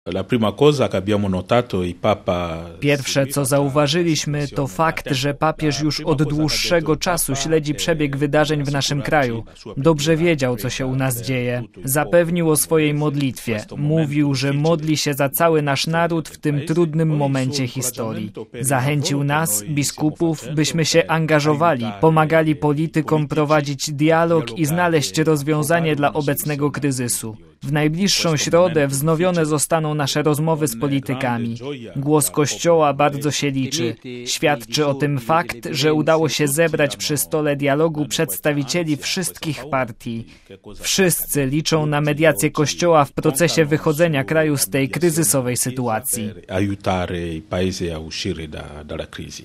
Pierwsze, co zauważyliśmy, to fakt, że papież już od dłuższego czasu śledzi przebieg wydarzeń w naszym kraju. Dobrze wiedział, co się u nas dzieje. Zapewnił o swojej modlitwie. Mówił, że modli się za cały nasz naród w tym trudnym momencie historii. Zachęcił nas, biskupów, byśmy się angażowali, pomagali politykom prowadzić dialog i znaleźć rozwiązanie dla obecnego kryzysu. W najbliższą środę wznowione zostaną nasze rozmowy z politykami. Głos Kościoła bardzo się liczy. Świadczy o tym fakt, że udało się zebrać przy stole dialogu przedstawicieli wszystkich partii. Wszyscy liczą na mediację Kościoła w procesie wychodzenia kraju z tej kryzysowej sytuacji.